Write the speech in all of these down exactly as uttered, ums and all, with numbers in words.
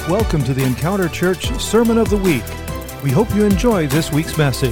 Welcome to the Encounter Church Sermon of the Week. We hope you enjoy this week's message.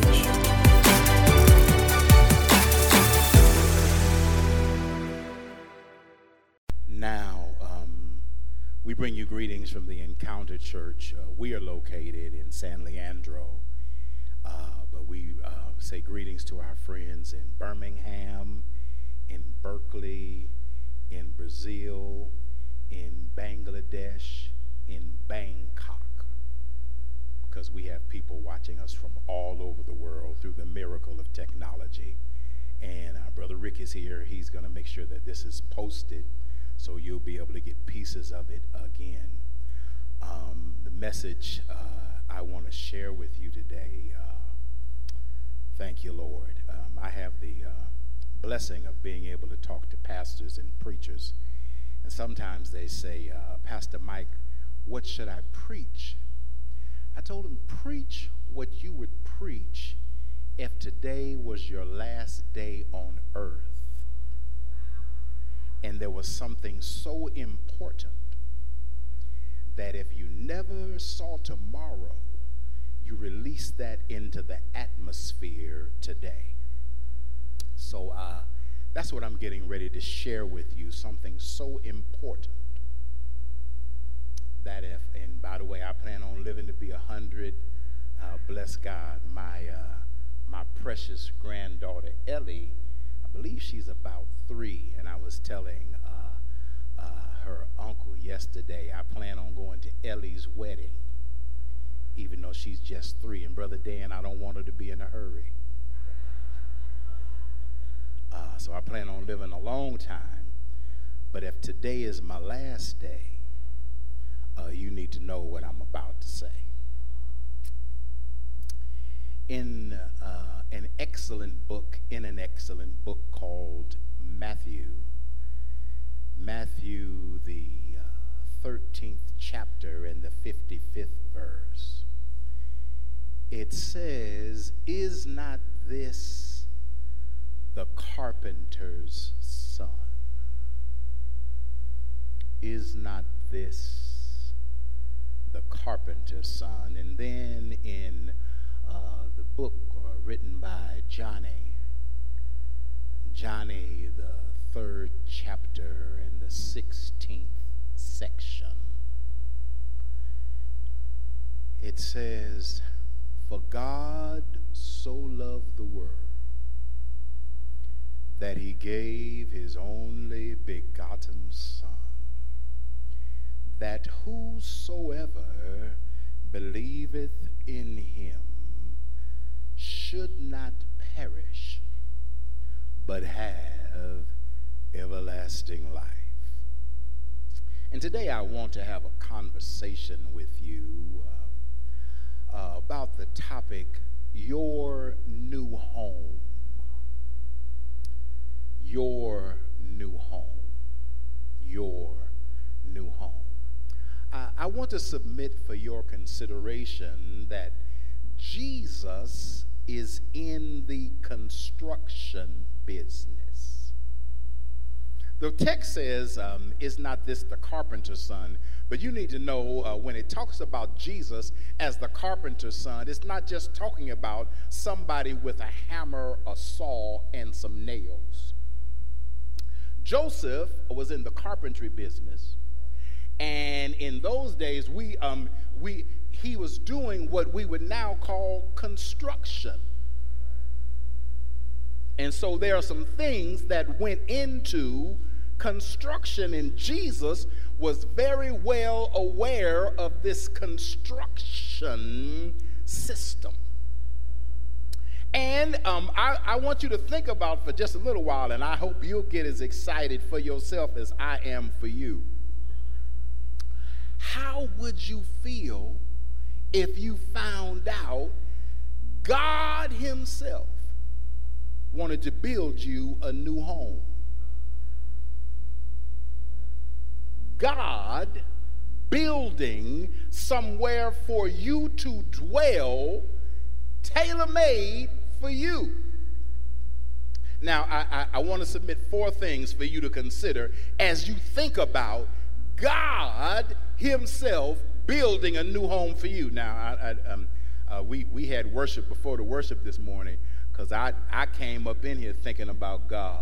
Now, um, we bring you greetings from the Encounter Church. Uh, we are located in San Leandro, uh, but we uh, say greetings to our friends in Birmingham, in Berkeley, in Brazil, in Bangladesh, in Bangkok, because we have people watching us from all over the world through the miracle of technology. And our brother Rick is here. He's going to make sure that this is posted so you'll be able to get pieces of it again. Um, the message uh, I want to share with you today, uh, thank you, Lord. Um, I have the uh, blessing of being able to talk to pastors and preachers. And sometimes they say, uh, Pastor Mike, what should I preach? I told him, preach what you would preach if today was your last day on earth and there was something so important that if you never saw tomorrow, you release that into the atmosphere today. So uh, that's what I'm getting ready to share with you, something so important that if, and by the way, I plan on living to be a hundred. Uh, bless God. My uh, my precious granddaughter Ellie, I believe she's about three, and I was telling uh, uh, her uncle yesterday, I plan on going to Ellie's wedding, even though she's just three. And Brother Dan, I don't want her to be in a hurry. Uh, so I plan on living a long time. But if today is my last day, Uh, you need to know what I'm about to say. In uh, an excellent book, in an excellent book called Matthew, Matthew, the uh, thirteenth chapter and the fifty-fifth verse, it says, "Is not this the carpenter's son? Is not this the carpenter's son?" And then in uh, the book uh, written by Johnny, Johnny, the third chapter and the sixteenth section, it says, "For God so loved the world that he gave his only begotten Son, that whosoever believeth in him should not perish, but have everlasting life." And today I want to have a conversation with you uh, uh, about the topic, your new home. Your new home. Your new home. Uh, I want to submit for your consideration that Jesus is in the construction business. The text says, um, "Is not this the carpenter's son?" But you need to know uh, when it talks about Jesus as the carpenter's son, it's not just talking about somebody with a hammer, a saw, and some nails. Joseph was in the carpentry business. And in those days, we um we he was doing what we would now call construction. And so there are some things that went into construction, and Jesus was very well aware of this construction system. And um, I, I want you to think about for just a little while, and I hope you'll get as excited for yourself as I am for you. How would you feel if you found out God himself wanted to build you a new home? God building somewhere for you to dwell, tailor-made for you. Now, I, I, I want to submit four things for you to consider as you think about God himself building a new home for you. Now, I, I, um, uh, we, we had worship before the worship this morning because I, I came up in here thinking about God.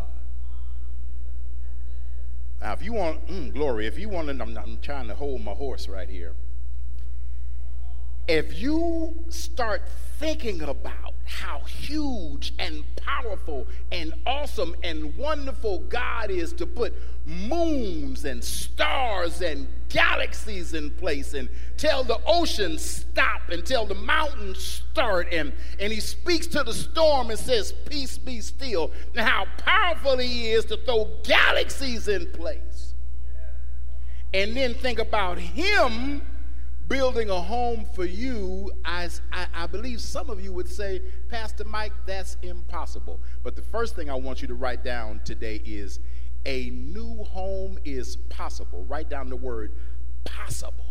Now, if you want, mm, glory, if you want to, I'm, I'm trying to hold my horse right here. If you start thinking about how huge and powerful and awesome and wonderful God is to put moons and stars and galaxies in place and tell the oceans stop and tell the mountains start, and, and he speaks to the storm and says, peace be still, and how powerful he is to throw galaxies in place. And then think about him building a home for you. As I, I believe some of you would say, Pastor Mike, that's impossible. But the first thing I want you to write down today is a new home is possible. Write down the word possible.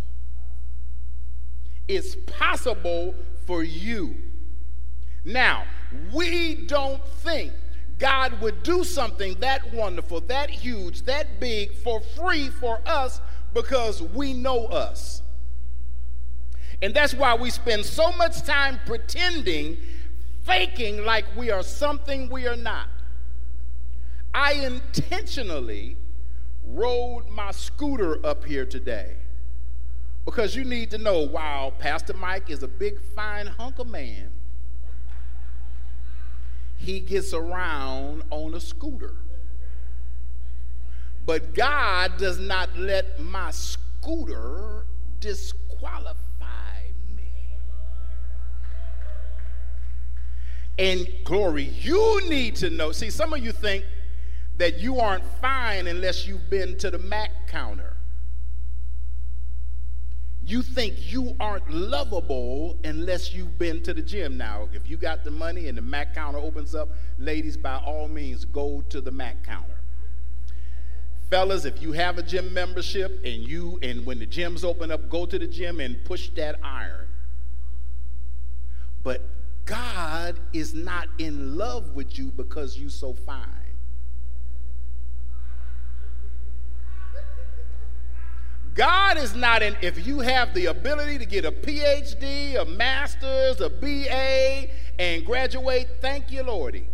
It's possible for you. Now, we don't think God would do something that wonderful, that huge, that big for free for us because we know us. And that's why we spend so much time pretending, faking like we are something we are not. I intentionally rode my scooter up here today because you need to know, while Pastor Mike is a big, fine hunk of man, he gets around on a scooter. But God does not let my scooter disqualify. And glory, you need to know. See, some of you think that you aren't fine unless you've been to the Mac counter. You think you aren't lovable unless you've been to the gym. Now, if you got the money and the Mac counter opens up, ladies, by all means, go to the Mac counter. Fellas, if you have a gym membership and you and when the gyms open up, go to the gym and push that iron. But God is not in love with you because you're so fine. God is not in, if you have the ability to get a P H D, a master's, a B A, and graduate, thank you, Lordy.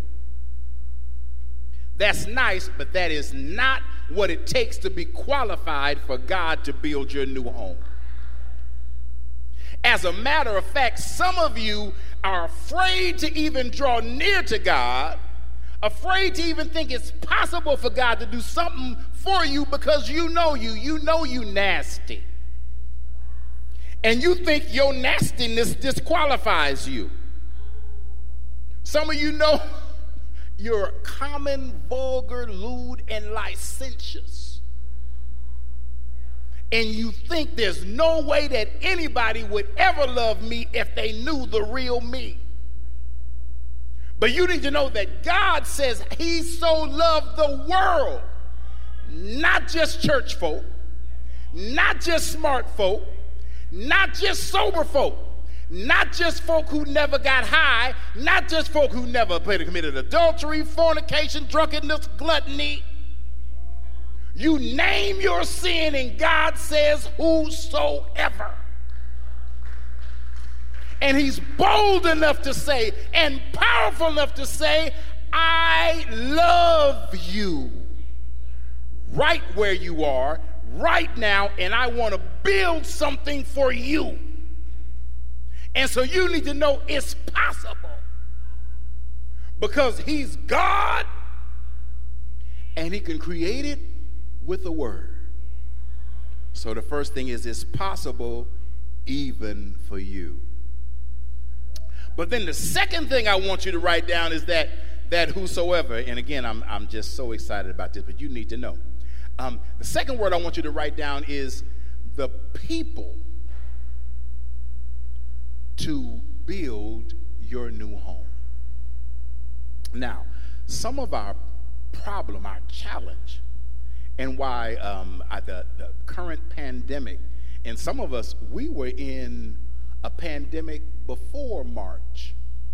That's nice, but that is not what it takes to be qualified for God to build your new home. As a matter of fact, some of you are afraid to even draw near to God, afraid to even think it's possible for God to do something for you because you know you, you know you nasty. And you think your nastiness disqualifies you. Some of you know you're common, vulgar, lewd, and licentious. And you think there's no way that anybody would ever love me if they knew the real me. But you need to know that God says he so loved the world, not just church folk, not just smart folk, not just sober folk, not just folk who never got high, not just folk who never committed adultery, fornication, drunkenness, gluttony. You name your sin and God says whosoever. And he's bold enough to say and powerful enough to say, I love you right where you are right now, and I want to build something for you. And so you need to know it's possible because he's God and he can create it with a word. So the first thing is it's possible even for you. But then the second thing I want you to write down is that that whosoever, and again, I'm I'm just so excited about this, but you need to know. Um, the second word I want you to write down is the people to build your new home. Now, some of our problem, our challenge, and why um, I, the, the current pandemic, and some of us, we were in a pandemic before March.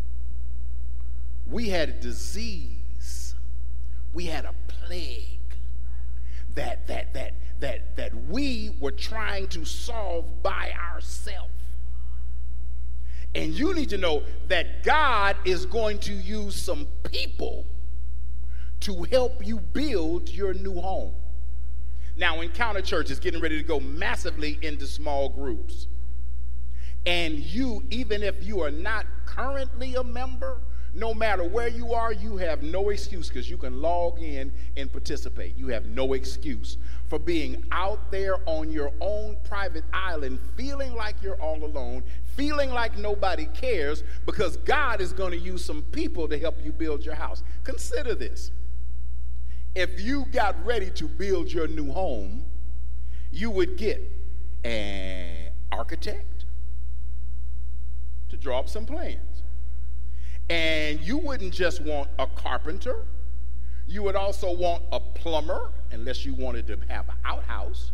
We had a disease. We had a plague that that that that that we were trying to solve by ourselves. And you need to know that God is going to use some people to help you build your new home. Now, Encounter Church is getting ready to go massively into small groups. And you, even if you are not currently a member, no matter where you are, you have no excuse, because you can log in and participate. You have no excuse for being out there on your own private island, feeling like you're all alone, feeling like nobody cares, because God is going to use some people to help you build your house. Consider this. If you got ready to build your new home, you would get an architect to draw up some plans. And you wouldn't just want a carpenter. You would also want a plumber, unless you wanted to have an outhouse.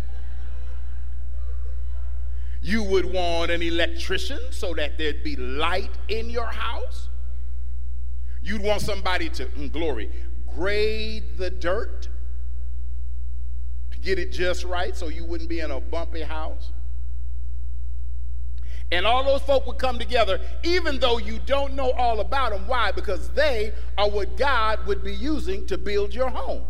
You would want an electrician so that there'd be light in your house. You'd want somebody to, mm, glory, grade the dirt to get it just right so you wouldn't be in a bumpy house. And all those folk would come together, even though you don't know all about them. Why? Because they are what God would be using to build your home.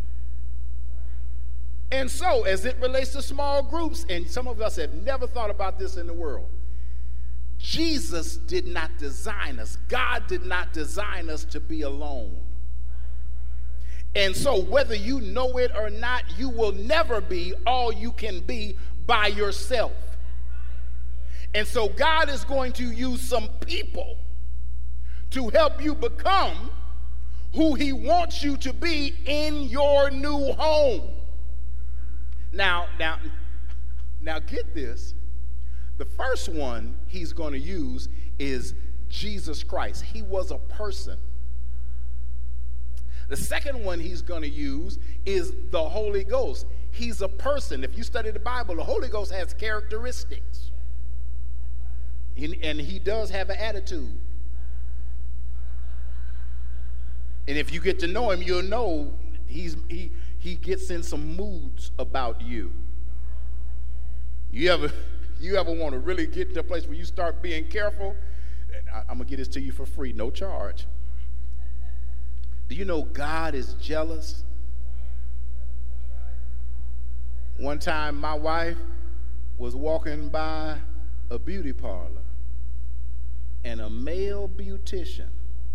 And so, as it relates to small groups, and some of us have never thought about this in the world, Jesus did not design us. God did not design us to be alone. And so, whether you know it or not, you will never be all you can be by yourself. And so God is going to use some people to help you become who he wants you to be in your new home. Now, now, now get this. The first one he's going to use is Jesus Christ. He was a person. The second one he's going to use is the Holy Ghost. He's a person. If you study the Bible, the Holy Ghost has characteristics. And he does have an attitude. And if you get to know him, you'll know he's he he gets in some moods about you. You ever you ever want to really get to a place where you start being careful? I, I'm gonna get this to you for free, no charge. Do you know God is jealous? One time my wife was walking by a beauty parlor, and a male beautician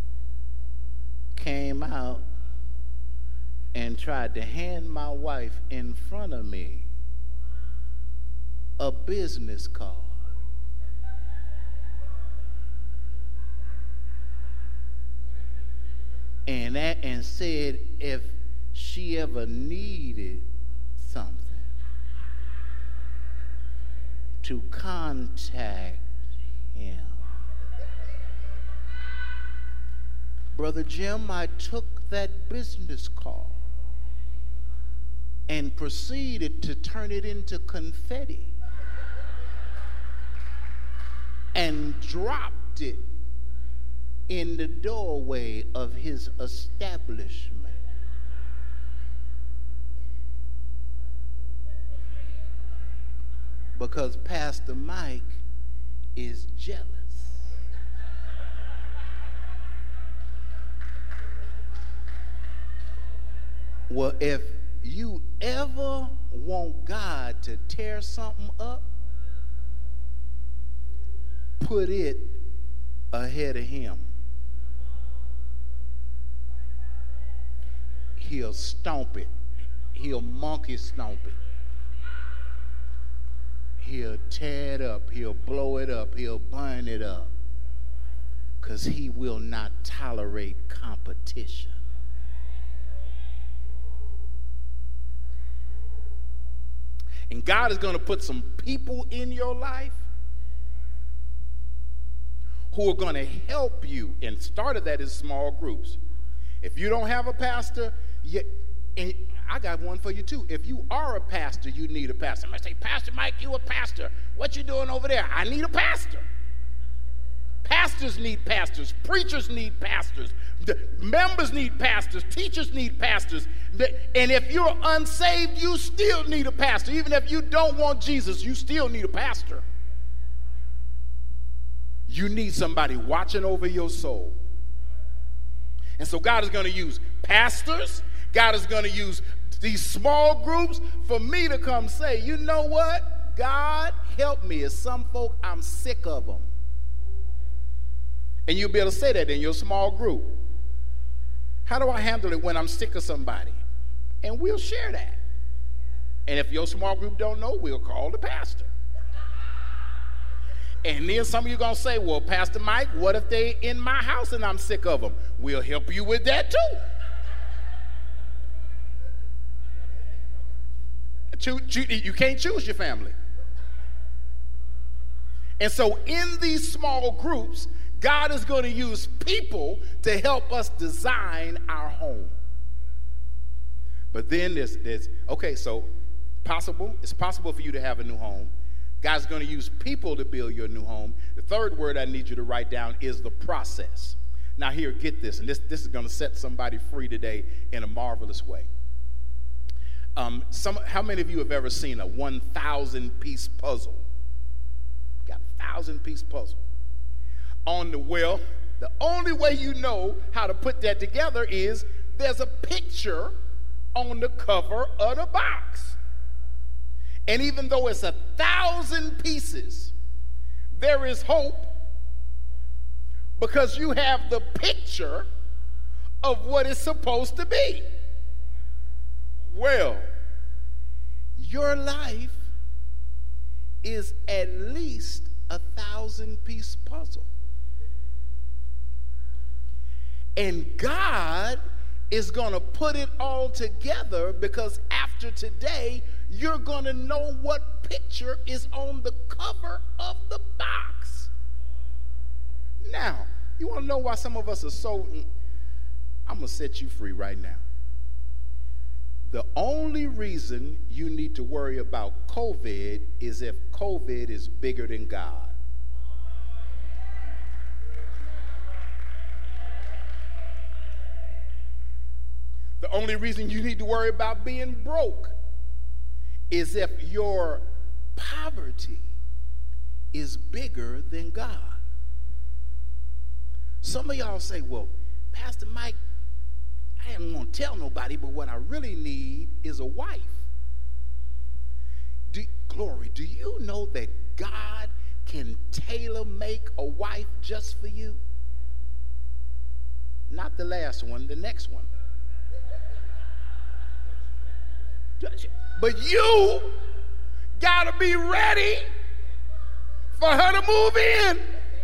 came out and tried to hand my wife in front of me a business card. And that, and said if she ever needed something, to contact him. Brother Jim, I took that business card and proceeded to turn it into confetti and dropped it in the doorway of his establishment. Because Pastor Mike is jealous. Well, if you ever want God to tear something up, put it ahead of him. He'll stomp it. He'll monkey stomp it. He'll tear it up. He'll blow it up. He'll burn it up. Because he will not tolerate competition. And God is going to put some people in your life who are going to help you. And started that is small groups. If you don't have a pastor, you, and I got one for you too. If you are a pastor, you need a pastor. Somebody say, Pastor Mike, you a pastor. What you doing over there? I need a pastor. Pastors need pastors. Preachers need pastors. The members need pastors. Teachers need pastors. And if you're unsaved, you still need a pastor. Even if you don't want Jesus, you still need a pastor. You need somebody watching over your soul. And so God is going to use pastors. God is going to use these small groups for me to come say, you know what? God, help me. As some folk, I'm sick of them. And you'll be able to say that in your small group. How do I handle it when I'm sick of somebody? And we'll share that. And if your small group don't know, we'll call the pastor. And then some of you are going to say, well, Pastor Mike, what if they in my house and I'm sick of them? We'll help you with that too. You can't choose your family. And so in these small groups, God is going to use people to help us design our home. But then there's, there's okay, so possible, it's possible for you to have a new home. God's going to use people to build your new home. The third word I need you to write down is the process. Now here, get this, and this, this is going to set somebody free today in a marvelous way. Um, some, how many of you have ever seen a one thousand piece puzzle? Got a thousand piece puzzle. On the well, the only way you know how to put that together is there's a picture on the cover of the box. And even though it's a thousand pieces, there is hope because you have the picture of what it's supposed to be. Well, your life is at least a thousand piece puzzle. And God is going to put it all together because after today, you're going to know what picture is on the cover of the box. Now, you want to know why some of us are so... I'm going to set you free right now. The only reason you need to worry about COVID is if COVID is bigger than God. The only reason you need to worry about being broke is if your poverty is bigger than God. Some of y'all say, well, Pastor Mike, I ain't gonna tell nobody, but what I really need is a wife. Do, glory, do you know that God can tailor make a wife just for you? Not the last one, the next one. But you gotta be ready for her to move in.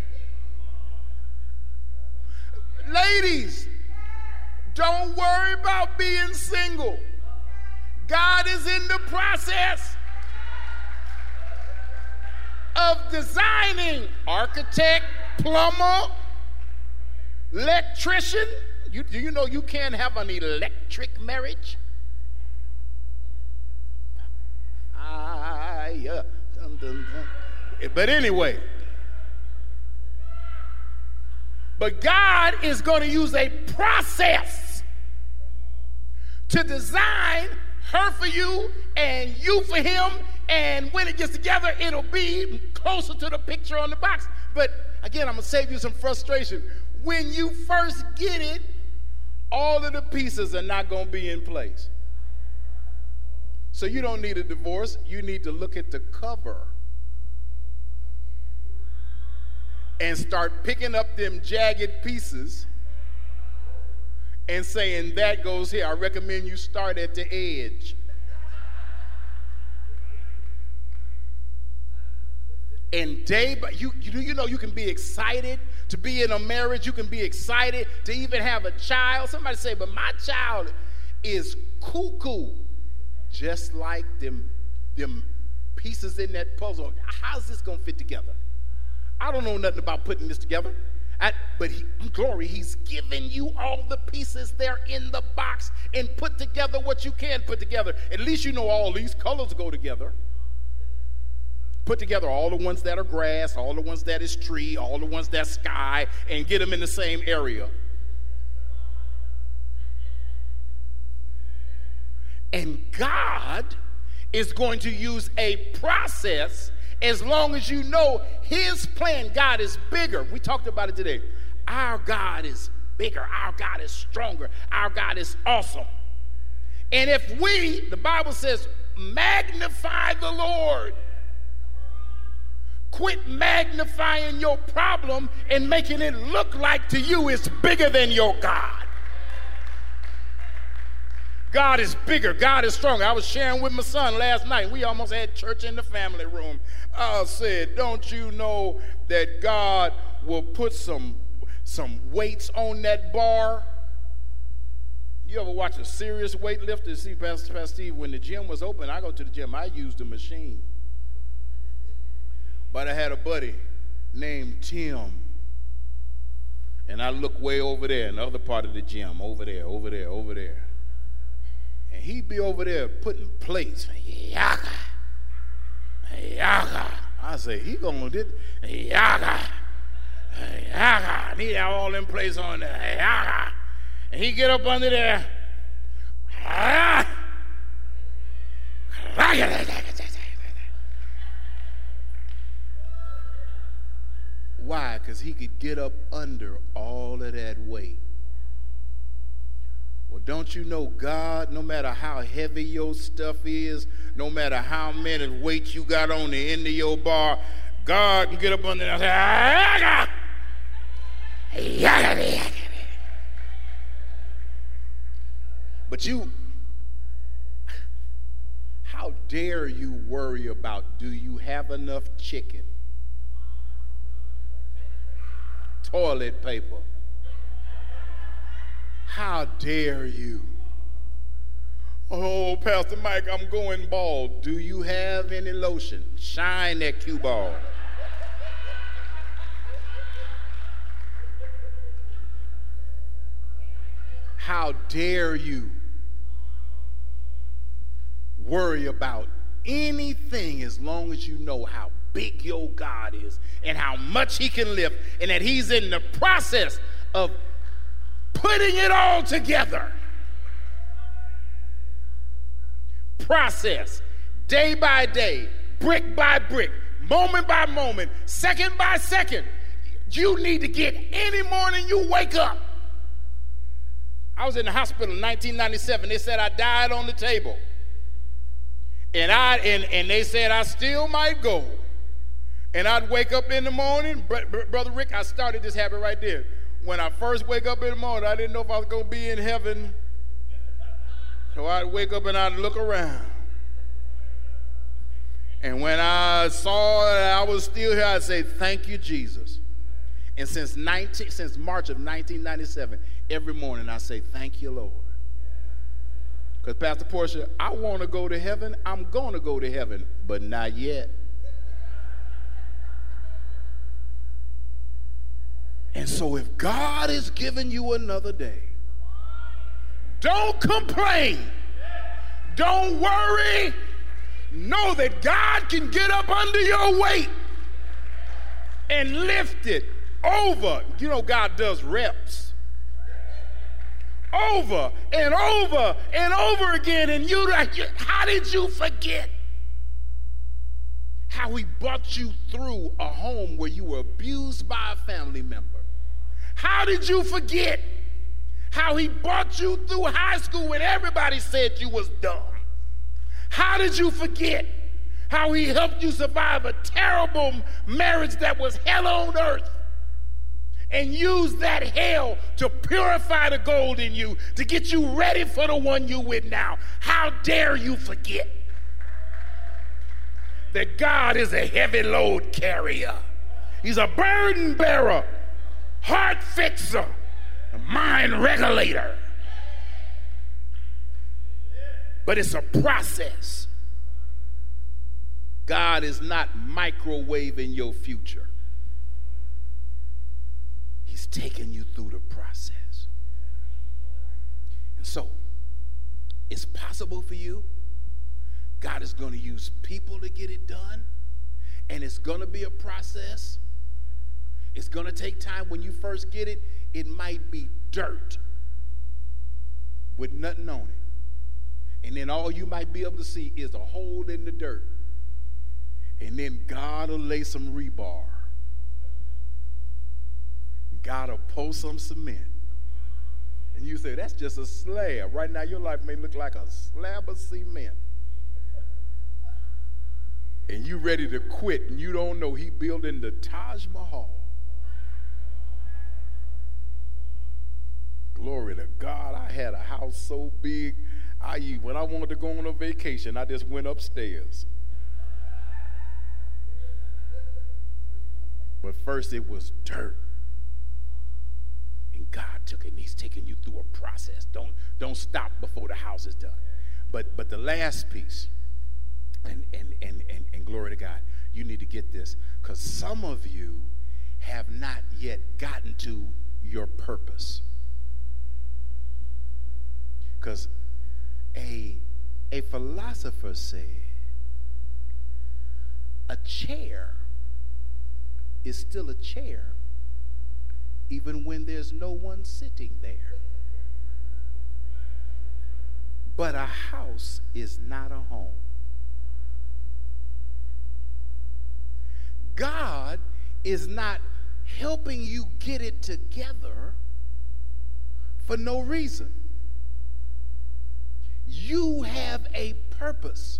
Ladies, don't worry about being single. God is in the process of designing architect, plumber, electrician. You, do you know you can't have an electric marriage? Ah, yeah. Dun, dun, dun. But anyway, but God is going to use a process to design her for you and you for him, and when it gets together, it'll be closer to the picture on the box. But again, I'm going to save you some frustration. When you first get it, all of the pieces are not going to be in place. So you don't need a divorce. You need to look at the cover and start picking up them jagged pieces and saying, that goes here. I recommend you start at the edge. And day by, you, you, you know you can be excited to be in a marriage. You can be excited to even have a child. Somebody say, but my child is cuckoo. Just like them, them pieces in that puzzle. How's this going to fit together? I don't know nothing about putting this together. I, but he, glory, he's given you all the pieces there in the box and put together what you can put together. At least you know all these colors go together. Put together all the ones that are grass, all the ones that is tree, all the ones that's sky, and get them in the same area. And God is going to use a process as long as you know his plan. God is bigger. We talked about it today. Our God is bigger. Our God is stronger. Our God is awesome. And if we, the Bible says, magnify the Lord, quit magnifying your problem and making it look like to you it's bigger than your God. God is bigger. God is stronger. I was sharing with my son last night. We almost had church in the family room. I said, don't you know that God will put some, some weights on that bar? You ever watch a serious weightlifter? See, Pastor, Pastor Steve, when the gym was open, I go to the gym. I used the machine. But I had a buddy named Tim. And I look way over there in the other part of the gym, over there, over there, over there. And he'd be over there putting plates. Yaga. Yaga. I say, he gonna do it. Yaga. Yaga. And he have all them plates on there. Yaga. And he get up under there. Why? Because he could get up under all of that weight. Well, don't you know God, no matter how heavy your stuff is, no matter how many weights you got on the end of your bar, God can get up under there and say, but you, how dare you worry about, do you have enough chicken, toilet paper? How dare you? Oh, Pastor Mike, I'm going bald. Do you have any lotion? Shine that cue ball. How dare you worry about anything as long as you know how big your God is and how much he can lift and that he's in the process of putting it all together. Process, day by day, brick by brick, moment by moment, second by second. You need to get any morning you wake up. I was in the hospital in nineteen ninety-seven. They said I died on the table. And I and, and they said I still might go. And I'd wake up in the morning. Br- Br- Brother Rick, I started this habit right there. When I first wake up in the morning, I didn't know if I was going to be in heaven. So I'd wake up and I'd look around. And when I saw that I was still here, I'd say, thank you, Jesus. And since nineteen, since March of nineteen ninety-seven, every morning I say, thank you, Lord. Because Pastor Portia, I want to go to heaven. I'm going to go to heaven, but not yet. And so if God is giving you another day, don't complain. Don't worry. Know that God can get up under your weight and lift it over. You know, God does reps. Over and over and over again. And you, how did you forget how he brought you through a home where you were abused by a family member? How did you forget how he brought you through high school when everybody said you was dumb? How did you forget how he helped you survive a terrible marriage that was hell on earth and used that hell to purify the gold in you, to get you ready for the one you with now? How dare you forget that God is a heavy load carrier. He's a burden bearer, heart fixer, a mind regulator. But it's a process. God is not microwaving your future. He's taking you through the process. And so, it's possible for you. God is going to use people to get it done. And it's going to be a process. It's going to take time. When you first get it, it might be dirt with nothing on it. And then all you might be able to see is a hole in the dirt. And then God will lay some rebar. God will pour some cement. And you say, that's just a slab. Right now, your life may look like a slab of cement. And you ready to quit, and you don't know he building the Taj Mahal. Glory to God. I had a house so big, I when I wanted to go on a vacation, I just went upstairs. But first it was dirt. And God took it, and he's taking you through a process. Don't, don't stop before the house is done. But but the last piece, and and and and, and glory to God, you need to get this, because some of you have not yet gotten to your purpose. Because a, a philosopher said, a chair is still a chair even when there's no one sitting there. But a house is not a home. God is not helping you get it together for no reason. You have a purpose.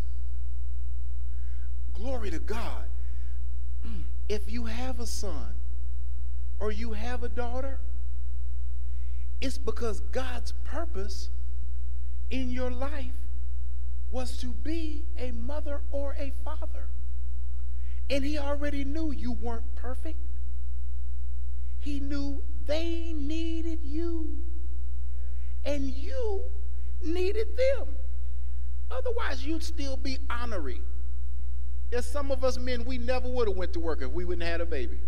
Glory to God. If you have a son or you have a daughter, it's because God's purpose in your life was to be a mother or a father. And he already knew you weren't perfect. He knew they needed you. And you needed them. Otherwise, you'd still be honorary. There's some of us men, we never would have went to work if we wouldn't have had a baby.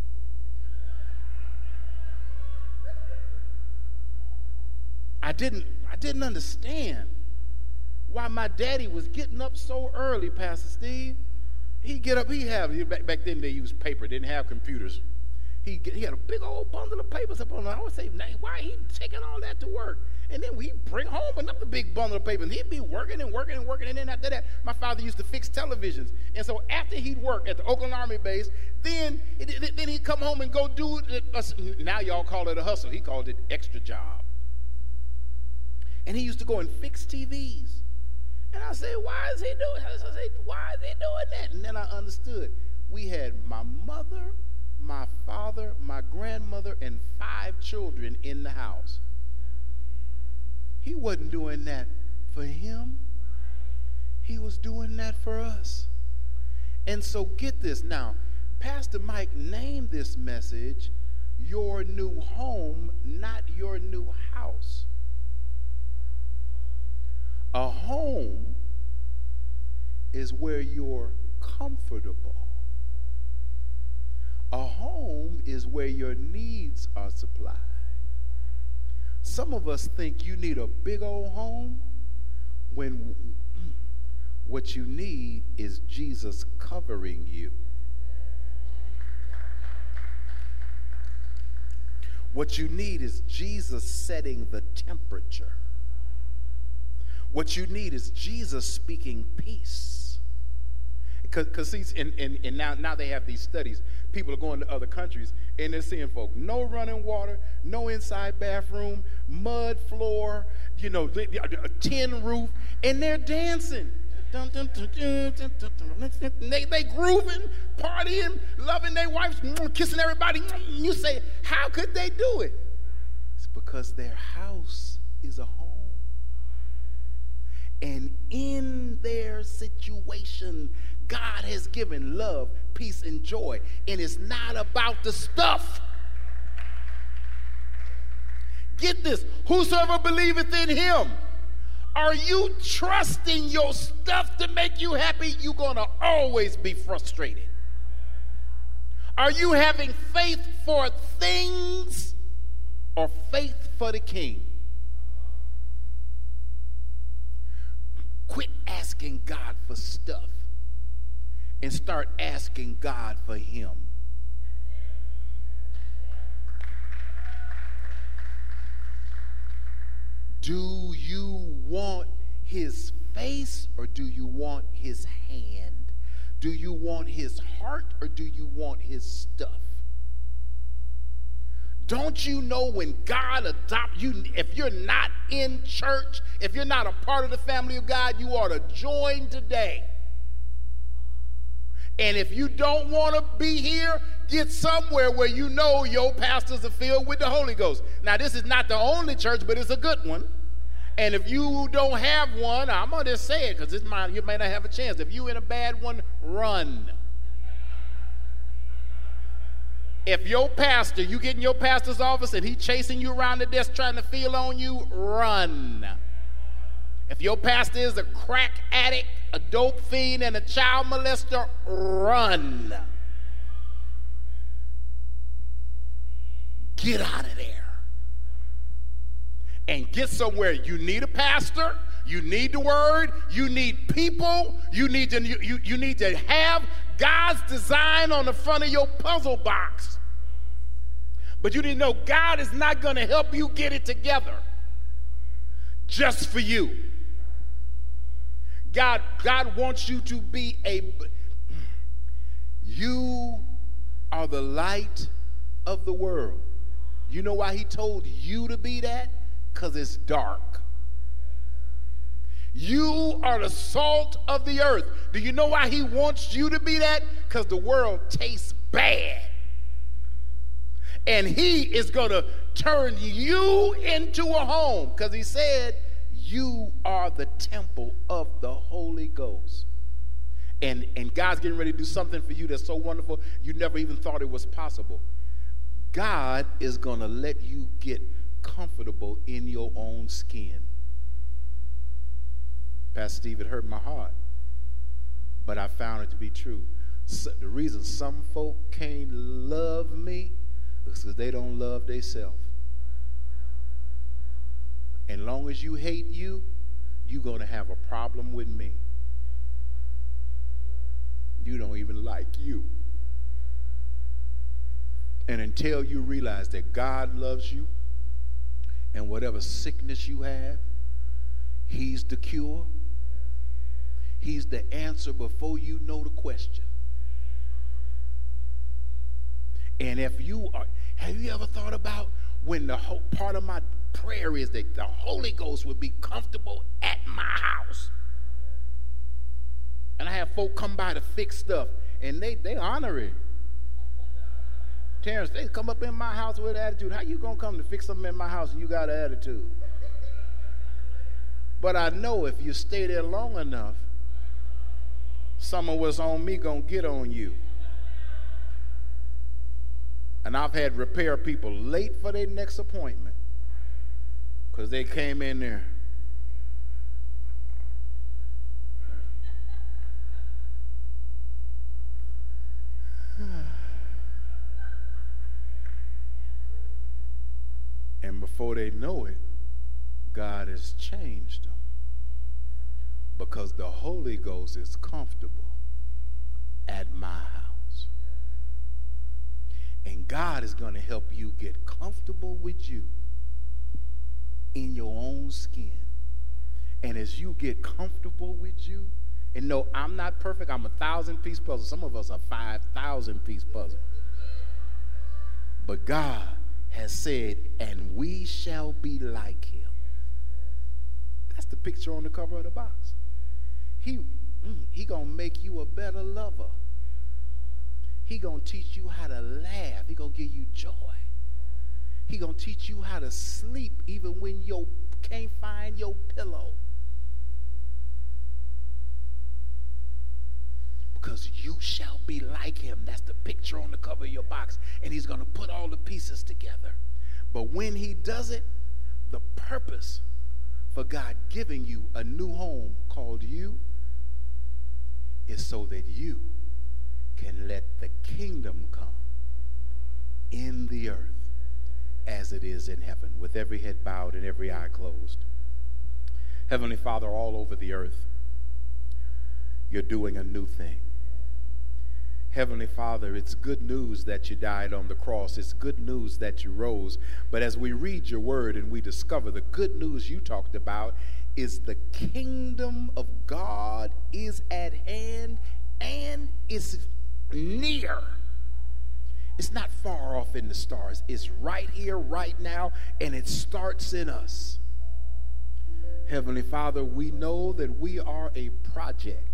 I didn't, I didn't understand why my daddy was getting up so early, Pastor Steve. He'd get up, he'd have, back, back then they used paper, didn't have computers. He, he had a big old bundle of papers up on. I would say, why he taking all that to work? And then he'd bring home another big bundle of papers. And he'd be working and working and working. And then after that, my father used to fix televisions. And so after he'd work at the Oakland Army base, then, it, then he'd come home and go do, uh, now y'all call it a hustle. He called it extra job. And he used to go and fix T Vs. And I said, why is he doing that? I said, why is he doing that? And then I understood. We had my mother, my father, my grandmother, and five children in the house. He wasn't doing that for him. He was doing that for us. And so get this. Now, Pastor Mike named this message, Your New Home, Not Your New House. A home is where you're comfortable. A home is where your needs are supplied. Some of us think you need a big old home when what you need is Jesus covering you. What you need is Jesus setting the temperature. What you need is Jesus speaking peace. Because see, and, and, and now, now they have these studies. People are going to other countries, and they're seeing folk, no running water, no inside bathroom, mud floor, you know, a tin roof, and they're dancing. Dun, dun, dun, dun, dun, dun, dun. They, they grooving, partying, loving their wives, kissing everybody. You say, how could they do it? It's because their house is a home. And in their situation, God has given love, peace, and joy. And it's not about the stuff. Get this. Whosoever believeth in him. Are you trusting your stuff to make you happy? You're going to always be frustrated. Are you having faith for things or faith for the King? Quit asking God for stuff and start asking God for him. Do you want his face or do you want his hand? Do you want his heart or do you want his stuff? Don't you know when God adopts you, if you're not in church, if you're not a part of the family of God, you ought to join today. And if you don't want to be here, get somewhere where you know your pastors are filled with the Holy Ghost. Now, this is not the only church, but it's a good one. And if you don't have one, I'm going to just say it because this might, you may not have a chance. If you're in a bad one, run. If your pastor, you get in your pastor's office and he's chasing you around the desk trying to feel on you, run. If your pastor is a crack addict, a dope fiend, and a child molester, run. Get out of there. And get somewhere. You need a pastor. You need the word. You need people. You need to, you, you, you need to have God's design on the front of your puzzle box. But you need to know God is not going to help you get it together just for you. God, God wants you to be a, you are the light of the world. You know why he told you to be that? Because it's dark. You are the salt of the earth. Do you know why he wants you to be that? Because the world tastes bad. And he is going to turn you into a home because he said you are the temple of the Holy Ghost. And, and God's getting ready to do something for you that's so wonderful you never even thought it was possible. God is going to let you get comfortable in your own skin. Pastor Steve, it hurt my heart, but I found it to be true. So the reason some folk can't love me is because they don't love themselves. And long as you hate you, you're going to have a problem with me. You don't even like you. And until you realize that God loves you and whatever sickness you have, he's the cure. He's the answer before you know the question. And if you are, have you ever thought about when the whole part of my prayer is that the Holy Ghost would be comfortable at my house? And I have folk come by to fix stuff, and they, they honor it. Terrence, they come up in my house with attitude. How you going to come to fix something in my house and you got an attitude? But I know if you stay there long enough, some of what's on me going to get on you. And I've had repair people late for their next appointment because they came in there. And before they know it, God has changed them because the Holy Ghost is comfortable at my house. And God is going to help you get comfortable with you in your own skin. And as you get comfortable with you, and no, I'm not perfect. I'm a thousand-piece puzzle. Some of us are five thousand-piece puzzle. But God has said, and we shall be like him. That's the picture on the cover of the box. He, mm, he gonna make you a better lover. He gonna teach you how to laugh. He gonna give you joy. He gonna teach you how to sleep even when you can't find your pillow. Because you shall be like him. That's the picture on the cover of your box. And he's going to put all the pieces together. But when he does it, the purpose for God giving you a new home called you is so that you can let the kingdom come in the earth as it is in heaven, with every head bowed and every eye closed. Heavenly Father, all over the earth, you're doing a new thing. Heavenly Father, it's good news that you died on the cross. It's good news that you rose. But as we read your word and we discover the good news you talked about is the kingdom of God is at hand and is near. It's not far off in the stars. It's right here, right now, and it starts in us. Heavenly Father, we know that we are a project.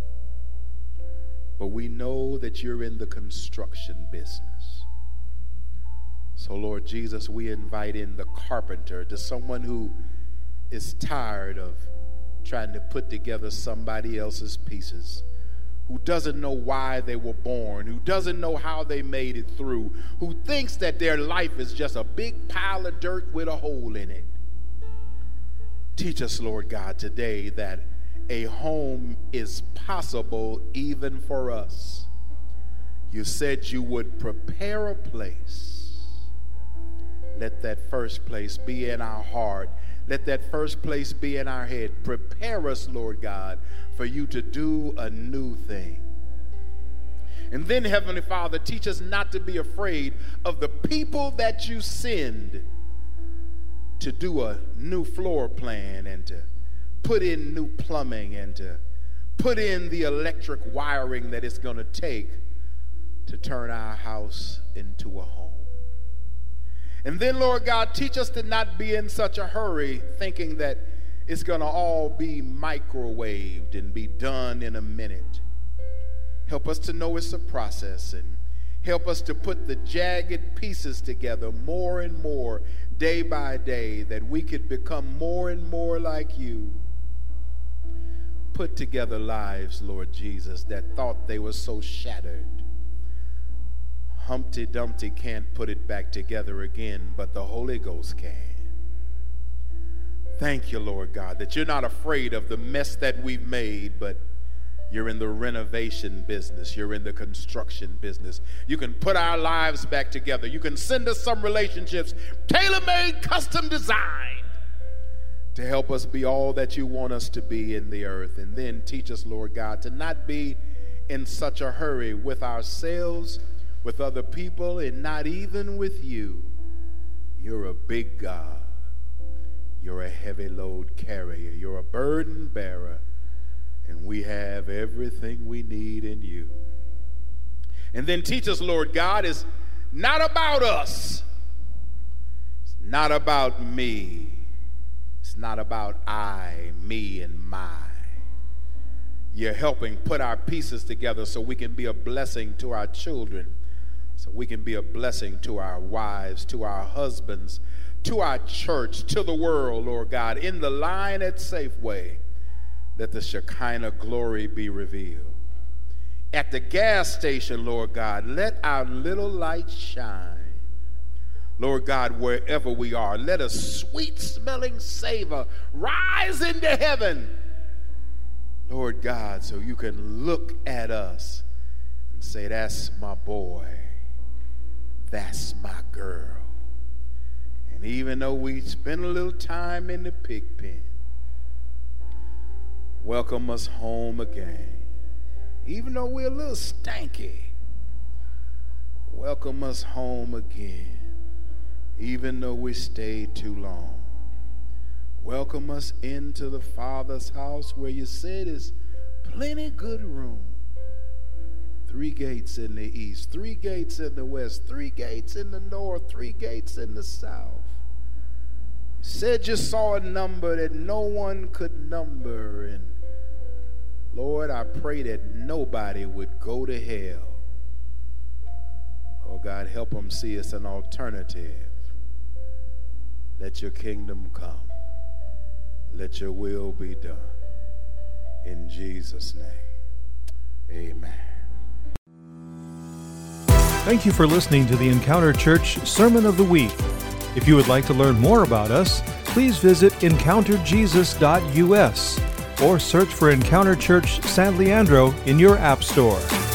But we know that you're in the construction business. So, Lord Jesus, we invite in the carpenter, to someone who is tired of trying to put together somebody else's pieces, who doesn't know why they were born, who doesn't know how they made it through, who thinks that their life is just a big pile of dirt with a hole in it. Teach us, Lord God, today that a home is possible even for us. You said you would prepare a place. Let that first place be in our heart. Let that first place be in our head. Prepare us, Lord God, for you to do a new thing. And then, Heavenly Father, teach us not to be afraid of the people that you send to do a new floor plan and to put in new plumbing and to put in the electric wiring that it's going to take to turn our house into a home. And then, Lord God, teach us to not be in such a hurry thinking that it's going to all be microwaved and be done in a minute. Help us to know it's a process, and help us to put the jagged pieces together more and more day by day, that we could become more and more like you. Put together lives, Lord Jesus, that thought they were so shattered. Humpty Dumpty can't put it back together again, but the Holy Ghost can. Thank you, Lord God, that you're not afraid of the mess that we've made, but you're in the renovation business. You're in the construction business. You can put our lives back together. You can send us some relationships, tailor-made, custom designed, to help us be all that you want us to be in the earth. And then teach us, Lord God, to not be in such a hurry with ourselves, with other people, and not even with you. You're a big God. You're a heavy load carrier. You're a burden bearer. And we have everything we need in you. And then teach us, Lord God, it's not about us. It's not about me. It's not about I, me, and my. You're helping put our pieces together so we can be a blessing to our children, so we can be a blessing to our wives, to our husbands, to our church, to the world, Lord God. In the line at Safeway, let the Shekinah glory be revealed. At the gas station, Lord God, let our little light shine. Lord God, wherever we are, let a sweet-smelling savor rise into heaven, Lord God, so you can look at us and say, that's my boy, that's my girl. And even though we spend a little time in the pig pen, welcome us home again. Even though we're a little stanky, welcome us home again. Even though we stayed too long, welcome us into the Father's house, where you said is plenty good room. Three gates in the east, three gates in the west, three gates in the north, three gates in the south. You said you saw a number that no one could number, and Lord, I pray that nobody would go to hell. Oh God, help them see it's an alternative. Let your kingdom come. Let your will be done. In Jesus' name, amen. Thank you for listening to the Encounter Church Sermon of the Week. If you would like to learn more about us, please visit encounter jesus dot u s or search for Encounter Church San Leandro in your app store.